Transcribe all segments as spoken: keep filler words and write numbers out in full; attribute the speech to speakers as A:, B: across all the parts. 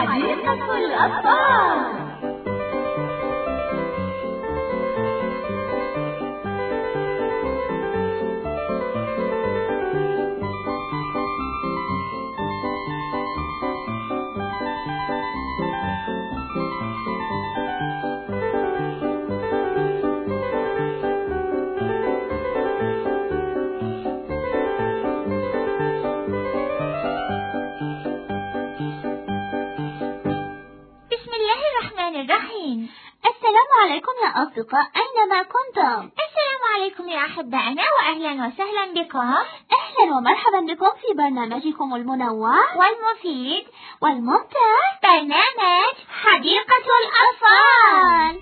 A: حديقة الأطفال.
B: الرحيم.
C: السلام عليكم يا أصدقاء أينما كنتم.
B: السلام عليكم يا أحبائنا وأهلا وسهلا بكم.
C: أهلا ومرحبا بكم في برنامجكم المنوع
B: والمفيد
C: والممتع،
B: برنامج حديقة الأطفال.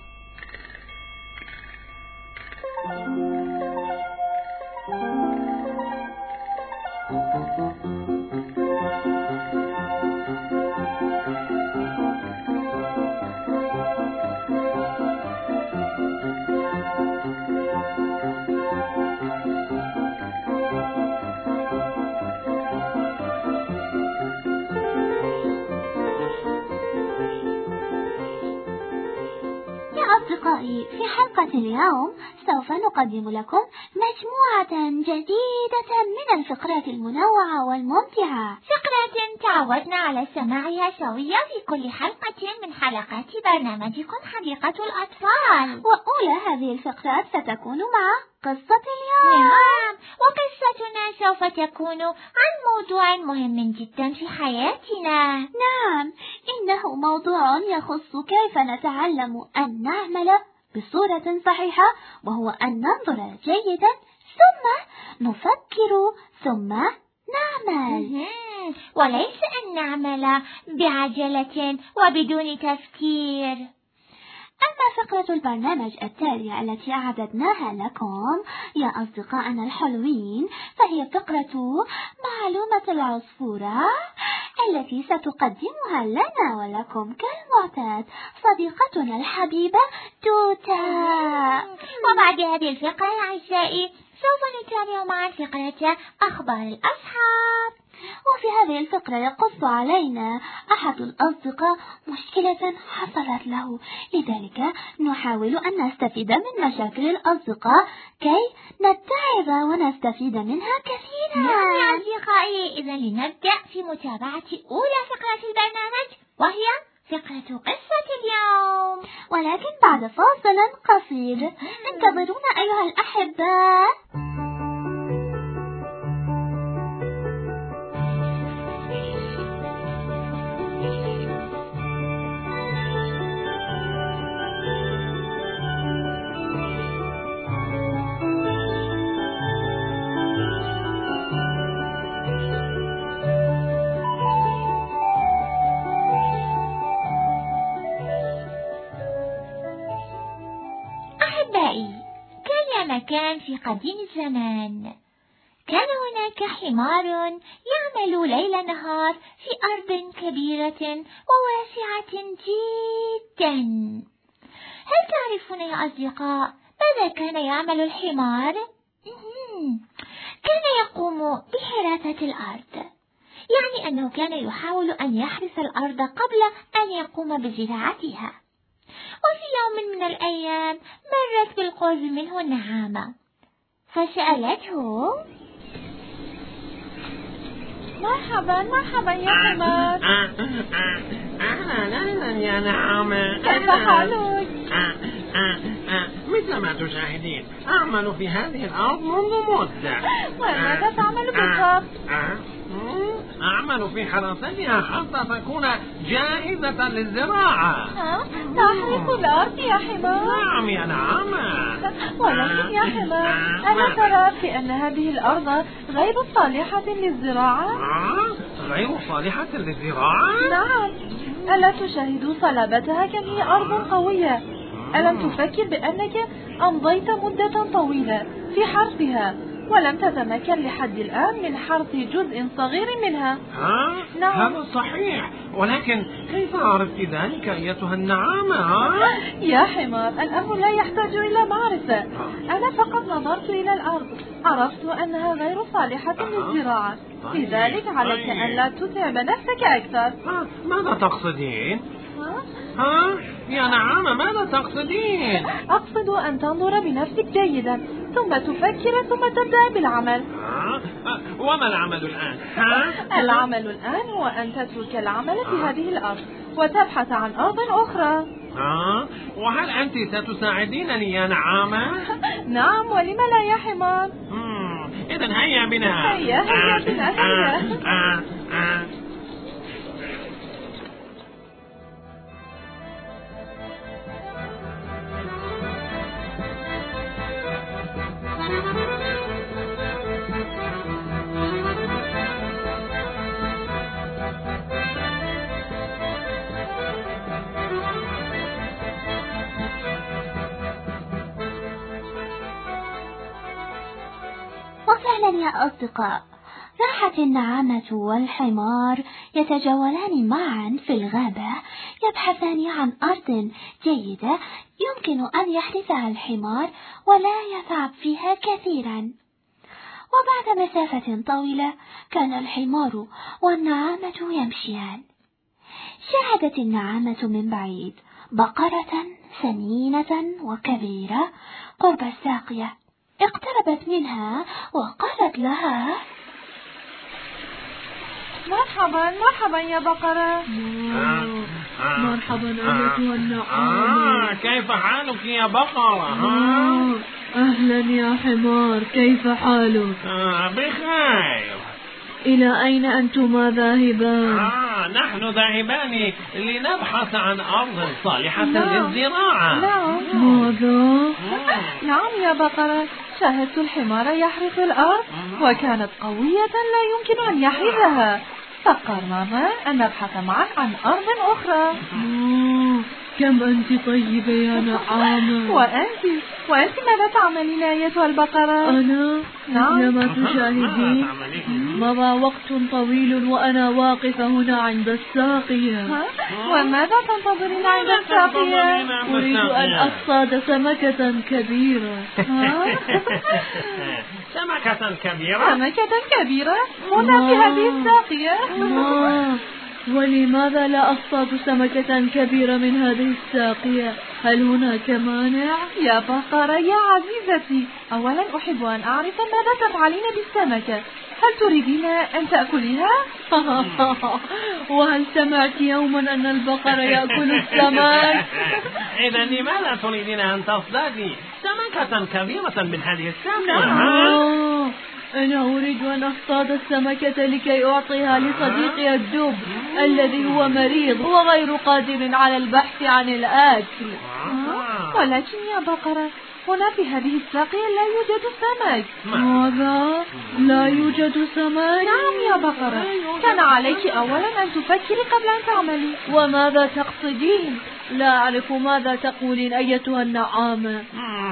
C: أصدقائي، في حلقة اليوم سوف نقدم لكم مجموعة جديدة من الفقرات المنوعة والممتعة،
B: فقرات تعودنا على سماعها سويا في كل حلقة من حلقات برنامجكم حديقة الأطفال.
C: وأولى هذه الفقرات ستكون مع قصة اليوم.
B: نعم، وقصتنا سوف تكون عن موضوع مهم جدا في حياتنا.
C: نعم، إنه موضوع يخص كيف نتعلم أن نعمل بصورة صحيحة، وهو أن ننظر جيدا ثم نفكر ثم نعمل،
B: وليس أن نعمل بعجلة وبدون تفكير.
C: أما فقرة البرنامج التالية التي أعددناها لكم يا أصدقائنا الحلوين، فهي فقرة معلومة العصفورة التي ستقدمها لنا ولكم كالمعتاد صديقتنا الحبيبة توتا.
B: وبعد هذه الفقرة أعزائي سوف نتابع مع فقرة أخبار الأصحاب.
C: وفي هذه الفقرة يقص علينا أحد الأصدقاء مشكلة حصلت له، لذلك نحاول أن نستفيد من مشاكل الأصدقاء كي نتعظ ونستفيد منها كثيرا.
B: نعم يا أصدقائي، إذا لنبدأ في متابعة أولى فقرة البرنامج، وهي فقرة قصة اليوم،
C: ولكن بعد فاصل قصير. انتظرونا أيها الأحباء.
B: كان في قديم الزمان كان هناك حمار يعمل ليل نهار في أرض كبيرة وواسعة جدا. هل تعرفون يا أصدقاء ماذا كان يعمل الحمار؟ كان يقوم بحراسة الأرض، يعني أنه كان يحاول أن يحرس الأرض قبل أن يقوم بزراعتها. وفي يوم من الأيام مرت بالقرب منه النعامة، فسألته:
A: مرحبا مرحبا يا حمار.
D: أهلا أهلا يا نعامة،
A: كيف حالك؟
D: مثل ما تشاهدين أعمل في هذه الأرض منذ مدة.
A: وماذا تعمل بالضبط؟
D: أعمل في حراستها حتى تكون جاهزة للزراعة.
A: تحرث الأرض يا حمار؟
D: نعم يا نعامة.
A: ولكن يا حمار، ألا ترى بأن هذه الأرض غير صالحة للزراعة؟
D: غير صالحة للزراعة؟
A: نعم، ألا تشاهد صلابتها كم هي أرض قوية؟ ألم تفكر بأنك أمضيت مدة طويلة في حرثها ولم تتمكن لحد الآن من حرث جزء صغير منها.
D: ها؟
A: نعم.
D: هذا صحيح، ولكن كيف عرفت ذلك أيتها النعامة؟ ها؟
A: يا حمار، الأمر لا يحتاج إلى معرفة. أنا فقط نظرت إلى الأرض، عرفت أنها غير صالحة للزراعة، لذلك عليك أن لا تتعب نفسك أكثر.
D: ها؟ ماذا تقصدين؟
A: ها؟
D: ها؟ يا نعامة، ماذا تقصدين؟
A: أقصد أن تنظر بنفسك جيدا، ثم تفكر، ثم تبدأ بالعمل.
D: ها؟ وما العمل الآن؟ ها؟
A: العمل الآن هو أن تترك العمل في هذه الأرض وتبحث عن أرض أخرى.
D: ها؟ وهل أنت ستساعدينني يا نعامة؟
A: نعم، ولم لا يا حمار؟
D: إذن هيا بنا.
A: هيا هيا بنا هيا.
D: آه آه.
C: وفعلا يا أصدقاء، راحت النعامة والحمار يتجولان معا في الغابة، يبحثان عن أرض جيدة يمكن أن يحرثها الحمار ولا يتعب فيها كثيرا. وبعد مسافة طويلة كان الحمار والنعامة يمشيان. شاهدت النعامة من بعيد بقرة سمينة وكبيرة قرب الساقية، اقتربت منها وقالت لها:
A: مرحبا مرحبا يا بقرة.
E: مرحبا أيتها النعامة.
D: آه، كيف حالك يا بقرة؟
E: آه، أهلا يا حمار، كيف حالك؟
D: آه، بخير.
E: إلى أين أنتما ذاهبان؟
D: آه، نحن ذاهبان لنبحث عن أرض صالحة
A: نعم.
D: للزراعة.
A: نعم.
E: ماذا؟
A: نعم يا بقرة، شاهدت الحمار يحرث الأرض وكانت قوية لا يمكن أن يحرثها، فقررنا أن نبحث معا عن أرض أخرى.
E: آه، كم أنت طيبة يا نعامة.
A: وأنت وأنت ماذا تعملين أيتها البقرة؟
E: أنا
A: نعم.
E: مثلما تشاهدين مضى وقت طويل وأنا واقفة هنا عند الساقية.
A: ها؟ وماذا تنتظرين عند الساقية؟
E: أريد أن أصطاد سمكة كبيرة.
A: ها؟
D: سمكة كبيرة؟
A: سمكة كبيرة؟ هنا في هذه الساقية؟
E: آه، ولماذا لا أصطاد سمكة كبيرة من هذه الساقية؟ هل هناك مانع؟
A: يا بقرة يا عزيزتي، أولا أحب أن أعرف ماذا تفعلين بالسمكة. هل تريدين أن تأكليها؟
E: وهل سمعت يوما أن البقر يأكل السمك؟
D: إذا لماذا تريدين أن تصطادي سمكة كبيرة من هذه الساقية؟
E: آه، أنا أريد أن أصطاد السمكة لكي أعطيها لصديقي الدب الذي هو مريض وغير قادر على البحث عن الأكل.
A: ولكن يا بقرة، هنا في هذه الساقية لا يوجد سمك.
E: ماذا؟ لا يوجد سمك؟
A: نعم يا بقرة، كان عليك أولا أن تفكري قبل أن تعملي.
E: وماذا تقصدين؟ لا أعرف ماذا تقولين أيتها النعامة.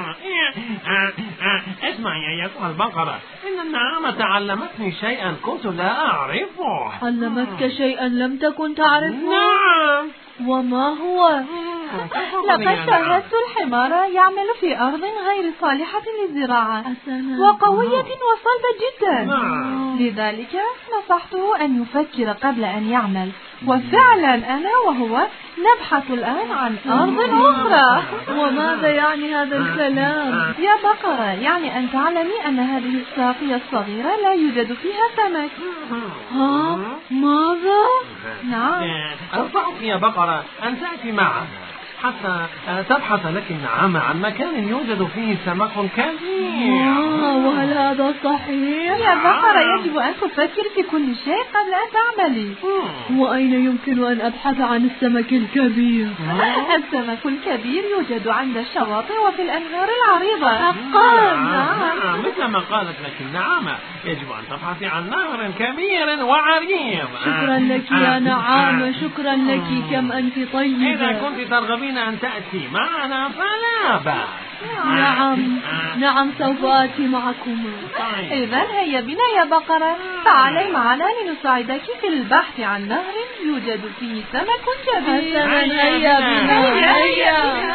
D: اسمعي أيتها البقرة، إن النعامة علمتني شيئا كنت لا أعرفه.
E: علمتك شيئا لم تكن تعرفه؟
D: نعم.
E: وما هو؟
A: لقد شاهدت الحمار يعمل في أرض غير صالحة للزراعة
E: أسنا.
A: وقوية وصلبة جدا.
D: نعم.
A: لذلك نصحته أن يفكر قبل أن يعمل، وفعلا أنا وهو نبحث الآن عن أرض أخرى.
E: وماذا يعني هذا الكلام؟
A: يا بقرة، يعني أن تعلمي أن هذه الساقية الصغيرة لا يوجد فيها سمك.
E: ها؟ ماذا؟
A: نعم.
D: أرفعك يا بقرة أن تأتي معنا حتى تبحث لك النعامة عن مكان يوجد فيه سمك كبير.
E: آه، وهل هذا صحيح؟
A: يا بقرة، يجب أن تفكر في كل شيء قبل أن تعملي.
E: وأين يمكن أن أبحث عن السمك الكبير؟
A: السمك الكبير يوجد عند الشواطئ وفي الأنهار العريضة.
D: حقا؟ نعم، مثل ما قالت لك النعامة، يجب أن تبحثي عن نهر كبير وعريض.
E: شكرا لك يا نعامة، شكرا لك، كم أنت طيبة.
D: إذا كنت ترغبين أن تأتي معنا فلا بأس.
E: نعم نعم سوف آتي معكما.
A: إذا هيا بنا يا بقرة، تعالي معنا لنساعدك في البحث عن نهر يوجد فيه سمك كبير.
E: هيا بنا هيا.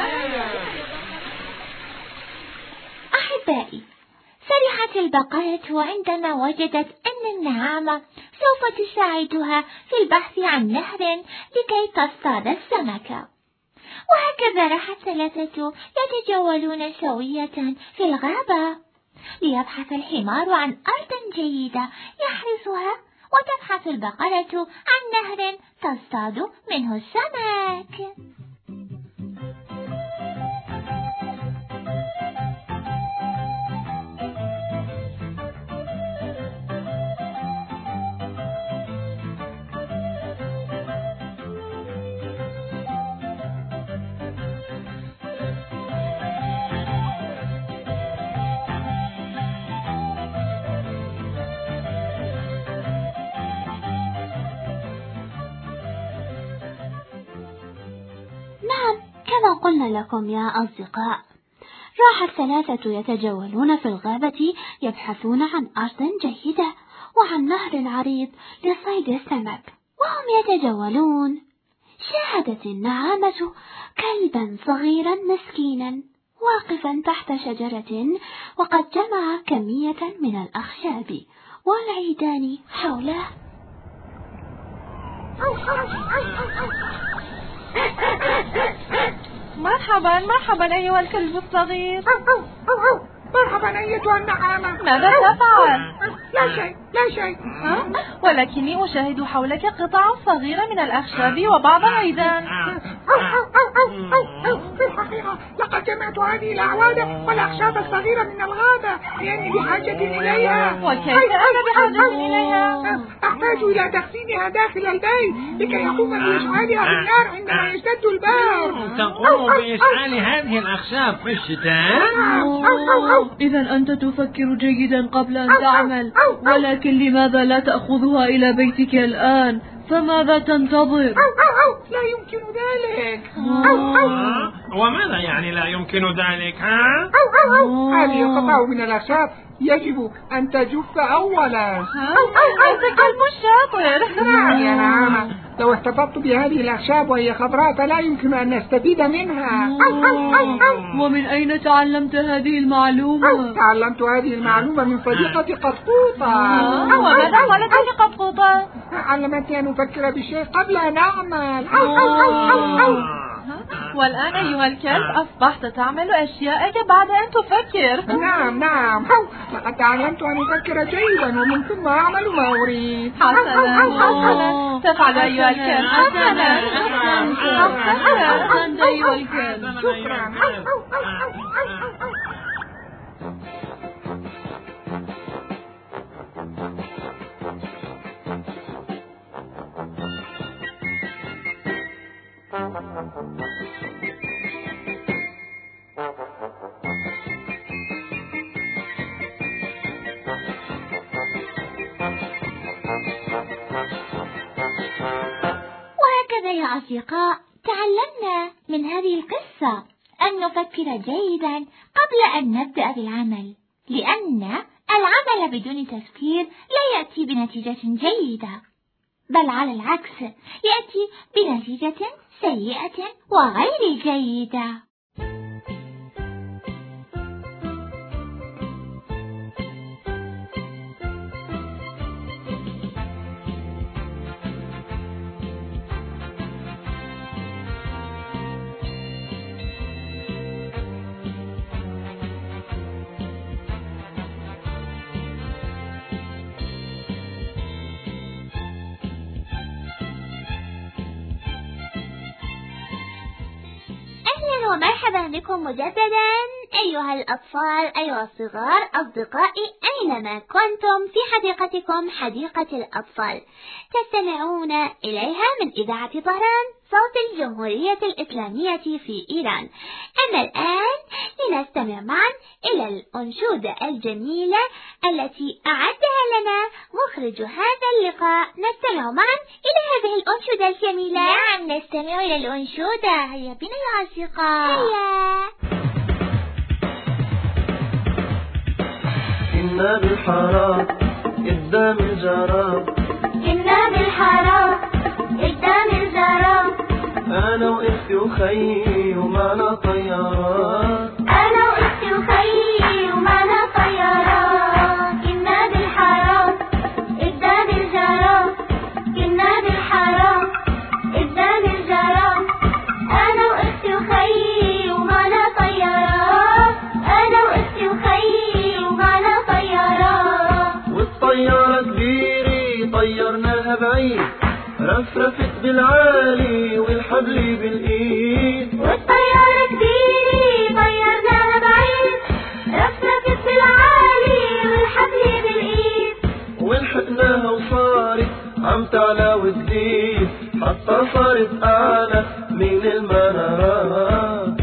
B: أحبائي، فرحت البقرة عندما وجدت أن النعامة سوف تساعدها في البحث عن نهر لكي تصطاد السمكة. وهكذا راح الثلاثة يتجولون سوية في الغابة، ليبحث الحمار عن أرض جيدة يحرسها، وتبحث البقرة عن نهر تصطاد منه السمك.
C: نعم، كما قلنا لكم يا أصدقاء، راح الثلاثة يتجولون في الغابة يبحثون عن أرض جيدة وعن نهر عريض لصيد السمك. وهم يتجولون شاهدت النعامة كلبا صغيرا مسكينا واقفا تحت شجرة وقد جمع كمية من الأخشاب والعيدان حوله.
A: مرحبا مرحبا أيها الكلب الصغير.
F: مرحبا أيتها النعامة.
A: ماذا تفعل؟
F: لا شيء لا شيء.
A: ولكني أشاهد حولك قطع صغيرة من الأخشاب وبعض العيدان.
F: في الحقيقة لقد جمعت هذه الأعواد والأخشاب الصغيرة من الغابة لأني بحاجة إليها.
A: وكيف أنا بحاجة إليها؟
F: أحتاج إلى تخزينها داخل البيت لكي يقوم بإشعالها بالنار عندما يشتد البرد.
D: تقوم بإشعال هذه الأخشاب في الشتاء؟
E: إذا أنت تفكر جيدا قبل أن تعمل، ولكن لماذا لا تأخذها إلى بيتك الآن؟ فماذا تنتظر؟
F: لا يمكن ذلك.
D: وماذا يعني لا يمكن ذلك؟ ها؟
F: هذه القطع من الأخشاب يجب أن تجف أولا.
A: أنت كلب شاطر.
F: نعم يا نعامة، لو احتفظت بهذه الأخشاب وهي خضراء فلا يمكن أن نستفيد منها.
E: ومن أين تعلمت هذه المعلومة؟
F: تعلمت هذه المعلومة من صديقتي قطقوطة.
A: وماذا ولدتني قطقوطة؟
F: علمتني أن أفكر بالشيء قبل أن أعمل.
A: والآن أيها الكلب أصبحت تعمل أشياءك بعد أن تفكر.
F: نعم نعم، لقد تعلمت أن أفكر جيدا ومن ثم أعمل ما أريد.
A: حسنا حسنا، تفعل أيها الكلب. حسنا
E: أحسنت أيها الكلب.
F: شكرا.
B: وهكذا يا أصدقاء تعلمنا من هذه القصة أن نفكر جيدا قبل أن نبدأ بالعمل، لأن العمل بدون تفكير لا يأتي بنتيجة جيدة، بل على العكس يأتي بنتيجة سيئة وغير جيدة. ومرحبا بكم مجددا أيها الأطفال، أيها الصغار، أصدقائي أينما كنتم في حديقتكم حديقة الأطفال تستمعون إليها من إذاعة طهران صوت الجمهورية الإسلامية في إيران. أما الآن لنستمع معا إلى الأنشودة الجميلة التي أعدها لنا مخرج هذا اللقاء. نستمع معا إلى هذه الأنشودة الجميلة. نعم نستمع إلى الأنشودة، هيا بنا يا أصدقاء. هيا.
G: كنا بالحارة قدام الجارة،
B: كنا بالحارة قدام الجارة،
G: أنا وإختي وخيي ومعنا طيارات،
B: أنا وإختي وخيي ومعنا طيارات، كنا بالحارة قدام الجارة، كنا بالحارة قدام الجارة، أنا وإختي وخيي ومعنا طيارات، أنا وإختي وخيي ومعنا طيارات،
G: والطيارة كبيرة طيرناها بعيد، رفرفت بالعالي والحبل بالإيد،
B: والطيارة كبيرة طيرناها بعيد، رفرفت بالعالي والحبل بالإيد،
G: ولحقناها وصارت عم تعلى وتزيد، حتى صارت أعلى من المنارات.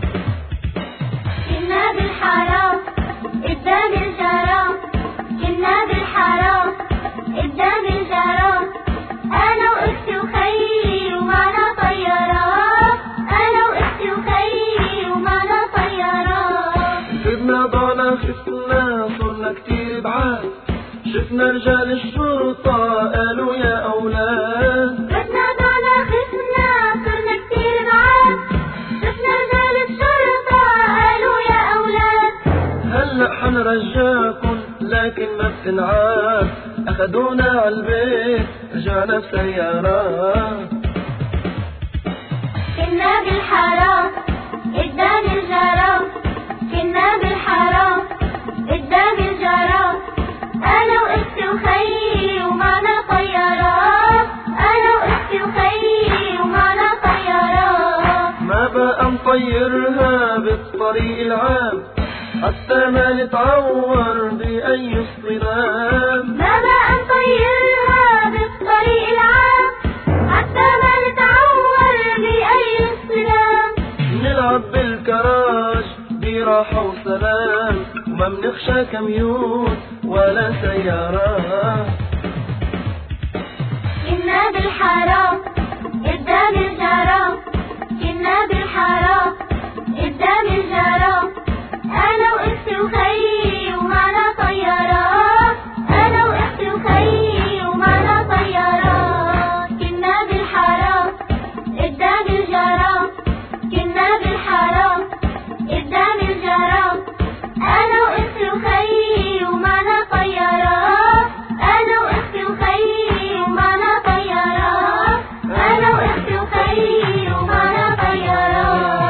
B: كنا بالحارة قدام الجارة، كنا بالحارة قدام الجارة، أنا وإختي وخيي ومعنا طيارات، أنا وإختي وخيي ومعنا طيارات،
G: بدنا ضعنا خفنا صرنا كتير بعاد، شفنا رجال الشرطة قالوا يا أولاد،
B: بدنا ضعنا خفنا صرنا كتير بعاد، شفنا رجال الشرطة قالوا يا أولاد،
G: هلأ حنرجعكن لكن ما بتنعاد، أخدونا عالبيت رجعنا بسيارات.
B: كنا بالحارة قدام الجارة، كنا بالحارة قدام الجارة، أنا وإختي وخيي ومعنا طيارات، أنا وإختي وخيي ومعنا طيارات،
G: ما بقى نطيرها بالطريق العام، حتى ما نتعور بأي اصطدام،
B: ما بقى نطيرها بالطريق العام، حتى ما نتعور بأي اصطدام،
G: نلعب بالكراج براحة وسلام، وما منخشى كميون ولا سيارات.
B: كنا بالحارة قدام الجارة، كنا بالحارة قدام الجارة، أنا وإختي وخيي ومعنا طيارات، أنا وإختي وخيي ومعنا طيارات، كنا بالحارة قدام الجارة، كنا بالحارة قدام الجارة، أنا وإختي وخيي ومعنا طيارات، أنا وإختي وخيي ومعنا طيارات، أنا وإختي وخيي ومعنا طيارات.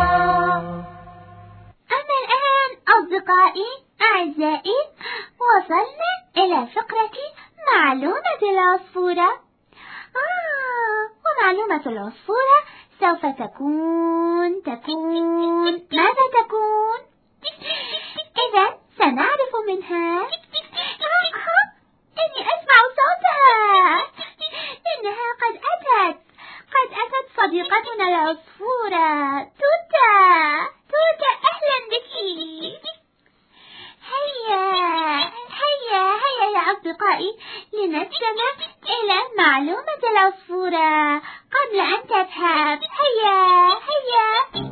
C: أما الآن أصدقائي أعزائي وصلنا إلى فقرة معلومة العصفورة. آه ومعلومة العصفورة سوف تكون تكون ماذا تكون؟ إذا سنعرف منها. آه إني أسمع صوتها، إنها قد أتت قد أتت صديقتنا العصفورة توتا. توتا أهلا بك. هيا هيا هيا يا أصدقائي لنستمع إلى معلومة العصفورة قبل أن تذهب. هيا هيا.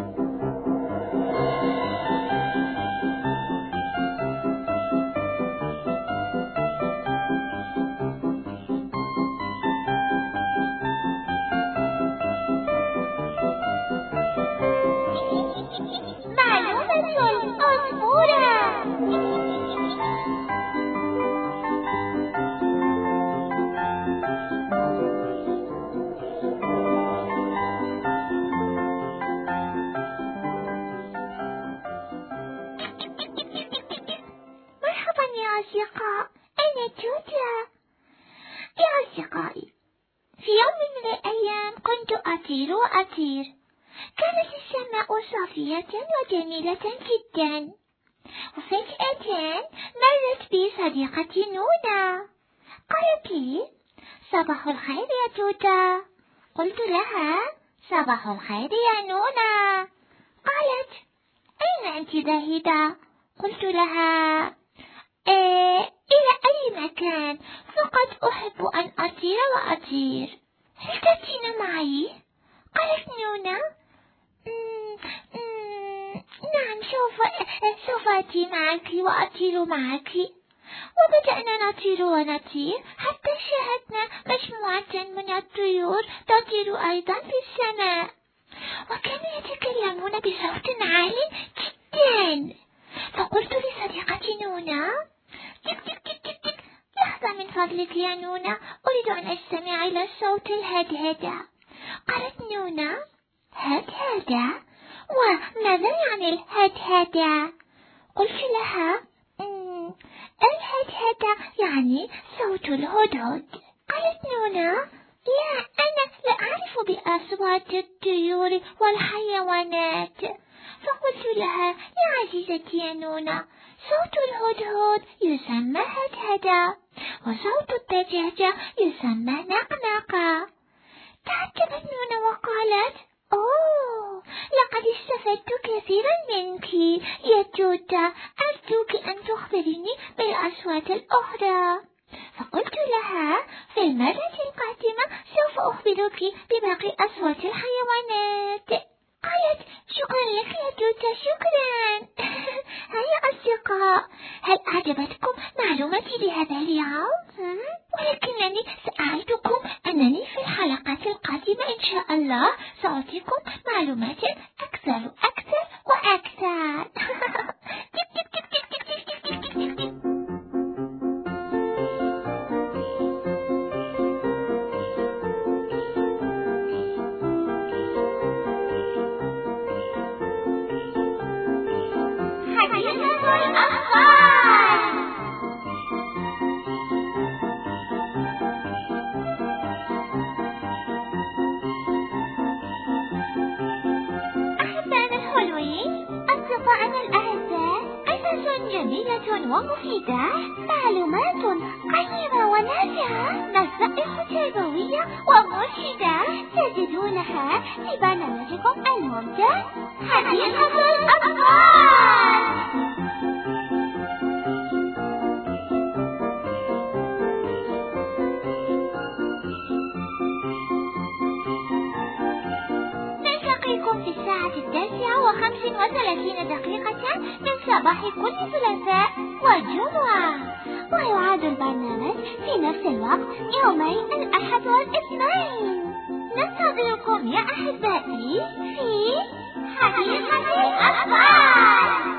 C: معلومة العصفورة. مرحبا يا أصدقاء، أنا توتا. يا أصدقائي، في يوم من الأيام كنت أطير وأطير، كانت السماء صافية وجميلة جدا، وفجأة مرت بي صديقتي نونا، قالت لي صباح الخير يا توتا. قلت لها صباح الخير يا نونا. قالت أين أنت ذاهبة؟ قلت لها إيه إلى أي مكان، فقد أحب أن أطير وأطير. هل تأتين معي؟ قالت نونا
B: نعم، سوف سوف آتي معك وأطير معك. وبدأنا نطير ونطير حتى شاهدنا مجموعة من الطيور تطير أيضا في السماء، وكانوا يتكلمون بصوت عالي جدا. فقلت لصديقتي نونا: تك تك تك تك تك، لحظة من فضلك يا نونا، أريد أن أستمع إلى الصوت الهدهدة. قالت نونا: هدهدة؟ وماذا يعني الهدهدة؟ قلت لها: الهدهدة يعني صوت الهدهد. قالت نونا: لا، أنا لا أعرف بأصوات الطيور والحيوانات. فقلت لها: يا عزيزتي يا نونا، صوت الهدهد يسمى هدهدة، وصوت الدجاجة يسمى نقنقة. تعجبت نونا وقالت: أوه، لقد استفدت كثيرا منك يا توتا، أرجوك أن تخبريني بالأصوات الأخرى. فقلت لها: في المرة القادمة سوف أخبرك بباقي أصوات الحيوانات. قالت: شكرا لك يا توتا، شكرا. هيا أصدقاء، هل أعجبتكم معلوماتي لهذا اليوم؟ ولكنني سأعدكم أنني في الحلقات القادمة إن شاء الله سأعطيكم معلومات أكثر أكثر وأكثر. ومفيدة، معلومات قيمة ونافعة، نصائح تربوية ومرشدة تجدونها في برنامجكم الممتع حديقة الأطفال. نلتقيكم في الساعة التاسعة وخمس وثلاثين دقيقة من صباح كل ثلاثاء وجمعة، ويعاد البرنامج في نفس الوقت يومي الأحد والاثنين. ننتظركم يا أحبائي في حديقة الأطفال.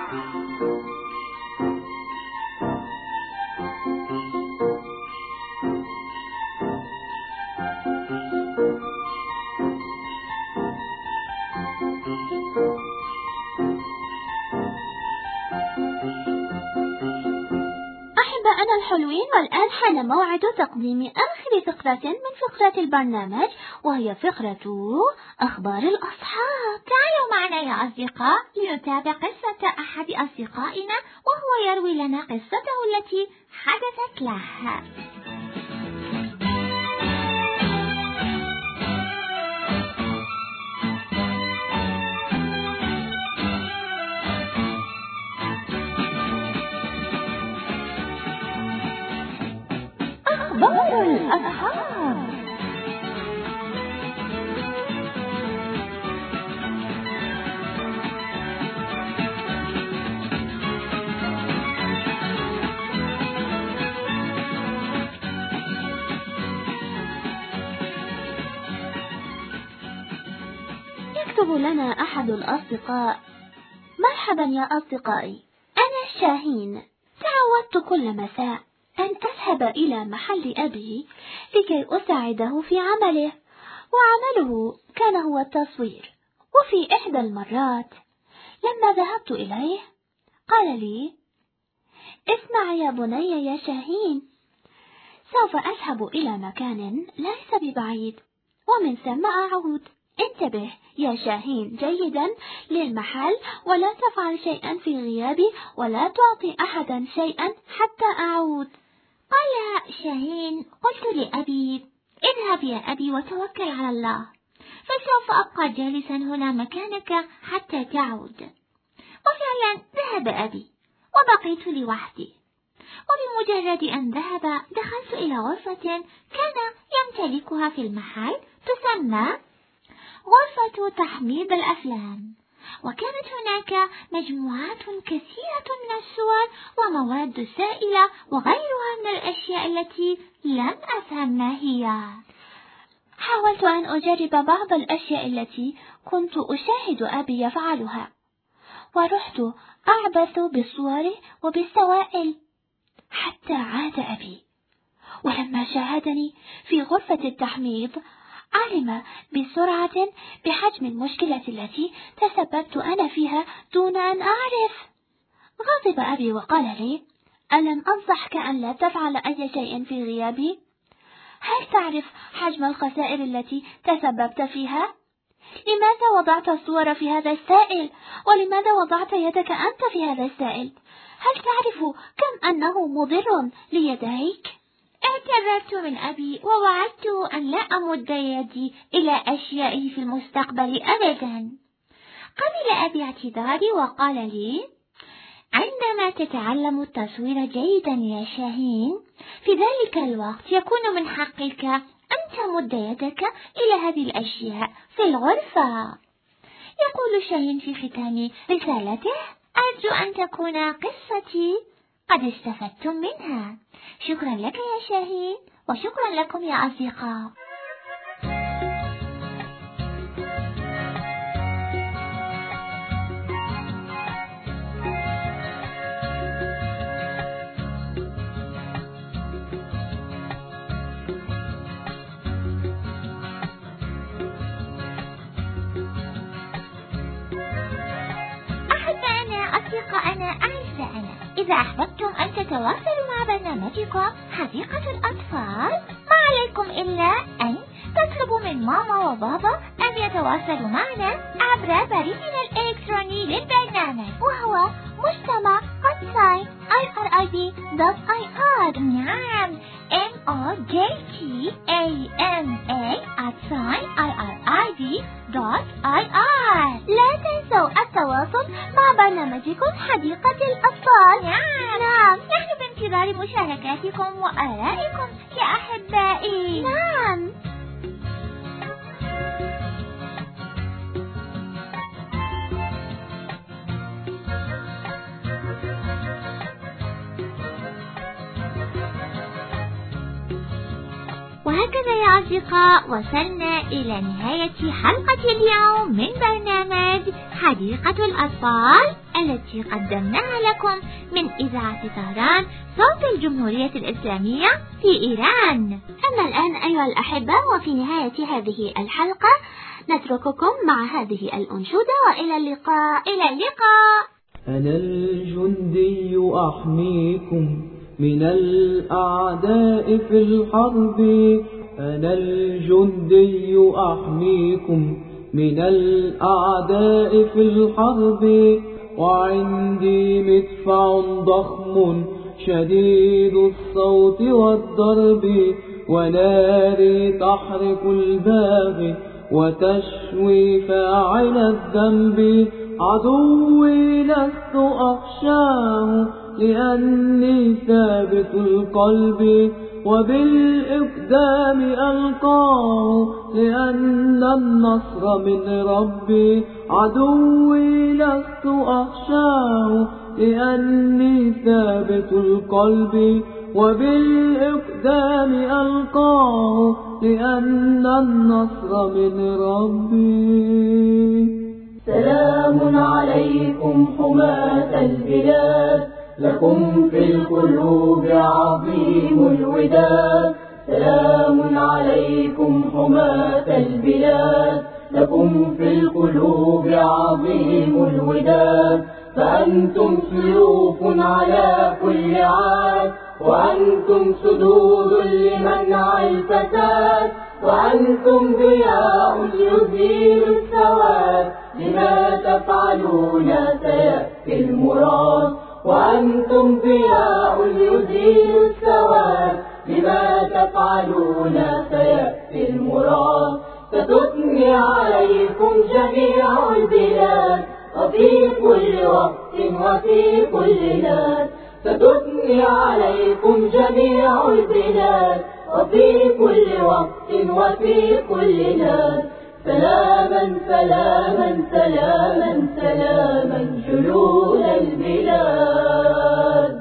C: أحبائنا الحلوين، والآن حان موعد تقديم آخر فقرة من فقرات البرنامج، وهي فقرة أخبار الأصحاب.
B: تعالوا معنا يا أصدقاء لنتابع قصة أحد أصدقائنا وهو يروي لنا قصته التي حدثت له.
C: أخبار الأصحاب. يكتب لنا أحد الأصدقاء: مرحبا يا أصدقائي، أنا شاهين. تعودت كل مساء أن أذهب إلى محل أبي لكي أساعده في عمله، وعمله كان هو التصوير. وفي إحدى المرات لما ذهبت إليه قال لي: اسمع يا بني يا شاهين، سوف أذهب إلى مكان ليس ببعيد ومن ثم أعود. انتبه يا شاهين جيدا للمحل، ولا تفعل شيئا في غيابي، ولا تعطي أحدا شيئا حتى أعود.
B: قال شاهين: قلت لأبي: اذهب يا أبي وتوكل على الله، فسوف أبقى جالسا هنا مكانك حتى تعود. وفعلا ذهب أبي وبقيت لوحدي، وبمجرد أن ذهب دخلت إلى غرفة كان يمتلكها في المحل تسمى غرفة تحميض الأفلام. وكانت هناك مجموعات كثيرة من الصور ومواد سائلة وغيرها من الأشياء التي لم أفهم ما هي.
C: حاولت أن أجرب بعض الأشياء التي كنت أشاهد أبي يفعلها، ورحت أعبث بالصور وبالسوائل حتى عاد أبي، ولما شاهدني في غرفة التحميض علم بسرعة بحجم المشكلة التي تسببت أنا فيها دون أن أعرف. غضب أبي وقال لي: ألم أنصحك أن لا تفعل أي شيء في غيابي؟ هل تعرف حجم الخسائر التي تسببت فيها؟ لماذا وضعت الصور في هذا السائل؟ ولماذا وضعت يدك أنت في هذا السائل؟ هل تعرف كم أنه مضر ليديك؟
B: اعتذرت من أبي ووعدته أن لا أمد يدي إلى أشيائه في المستقبل أبدا. قبل أبي اعتذاري وقال لي: عندما تتعلم التصوير جيدا يا شاهين، في ذلك الوقت يكون من حقك أن تمد يدك إلى هذه الأشياء في الغرفة. يقول شاهين في ختام رسالته: أرجو أن تكون قصتي قد استفدتم منها. شكرا لك يا شاهين، وشكرا لكم يا أصدقاء. أحبائنا أصدقائنا أعزائنا، إذا أحببتم أن تتواصلوا مع برنامجكم حديقة الأطفال، ما عليكم إلا أن تطلبوا من ماما وبابا أن يتواصلوا معنا عبر بريدنا الإلكتروني للبرنامج، وهو مجتمع هوتلاين آي آر آي دي دوت آي آر. نعم، M O J T A M A at sign I R I D dot I R.
C: لا تنسوا التواصل مع برنامجكم حديقة الأطفال.
B: نعم نعم، نحن بانتظار مشاركاتكم وآرائكم يا أحبائي.
C: نعم.
B: وهكذا يا أصدقاء وصلنا إلى نهاية حلقة اليوم من برنامج حديقة الأطفال التي قدمناها لكم من إذاعة طهران صوت الجمهورية الإسلامية في إيران.
C: أما الآن أيها الأحبة، وفي نهاية هذه الحلقة نترككم مع هذه الأنشودة، وإلى اللقاء.
B: إلى اللقاء.
G: أنا الجندي أحميكم من الأعداء في الحرب، أنا الجندي أحميكم من الأعداء في الحرب، وعندي مدفع ضخم شديد الصوت والضرب، وناري تحرق الباغي وتشوي فاعل الذنب، عدوي لست أخشاه لأني ثابت القلب، وبالإقدام ألقاه لأن النصر من ربي، عدوي لست أخشاه لأني ثابت القلب، وبالإقدام ألقاه لأن النصر من ربي.
H: سلام عليكم حماة البلاد، لكم في القلوب عظيم الوداد. سلام عليكم حماة البلاد، لكم في القلوب عظيم الوداد. فأنتم سيوف على كل عاد، وأنتم سدود لمنع الفساد، وأنتم ضياء يزيل السواد. لما تفعلون سيأتي المراد، وأنتم ضياء يزيل السواد. لما تفعلون سيأتي المراد. ستثني عليكم جميع البلاد، وفي كل وقت وفي كل ناد. ستثني عليكم جميع البلاد، وفي كل وقت وفي كل ناد. سلاما سلاما سلاما سلاما جلول البلاد.